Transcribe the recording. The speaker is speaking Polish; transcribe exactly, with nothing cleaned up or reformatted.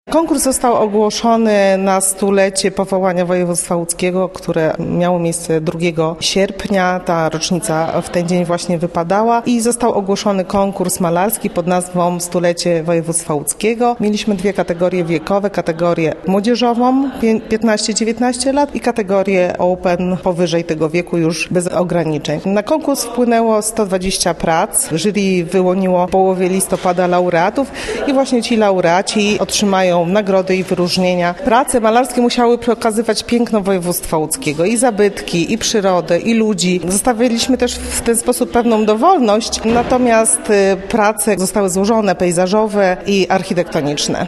Konkurs został ogłoszony na stulecie powołania województwa łódzkiego, które miało miejsce drugiego sierpnia. Ta rocznica w ten dzień właśnie wypadała i został ogłoszony konkurs malarski pod nazwą Stulecie Województwa Łódzkiego. Mieliśmy dwie kategorie wiekowe, kategorię młodzieżową piętnaście dziewiętnaście lat i kategorię open powyżej tego wieku już bez ograniczeń. Na konkurs wpłynęło sto dwadzieścia prac. Jury wyłoniło w połowie listopada laureatów i właśnie ci laureaci otrzymają nagrody i wyróżnienia. Prace malarskie musiały pokazywać piękno województwa łódzkiego, i zabytki, i przyrodę, i ludzi. Zostawiliśmy też w ten sposób pewną dowolność, natomiast prace zostały złożone, pejzażowe i architektoniczne.